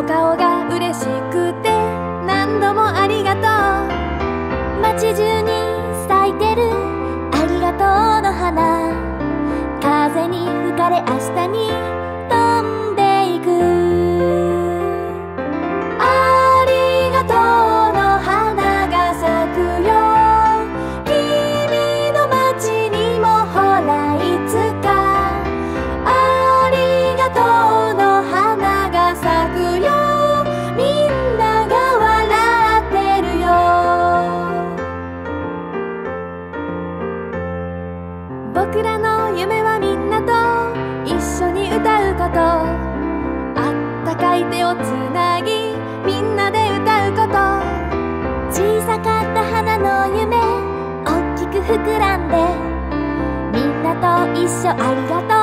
の顔が嬉しくて何度もありがとう。街中に咲いてるありがとうの花、風に吹かれ明日に飛んでいく。ありがとうの花が咲くよ、君の街にもほらいつか。ありがとうの花が咲くよ、みんなが笑ってるよ。僕らの夢はみんなと一緒に歌うこと、あったかい手をつなぎみんなで歌うこと。小さかった花の夢大きく膨らんで、みんなと一緒ありがとう。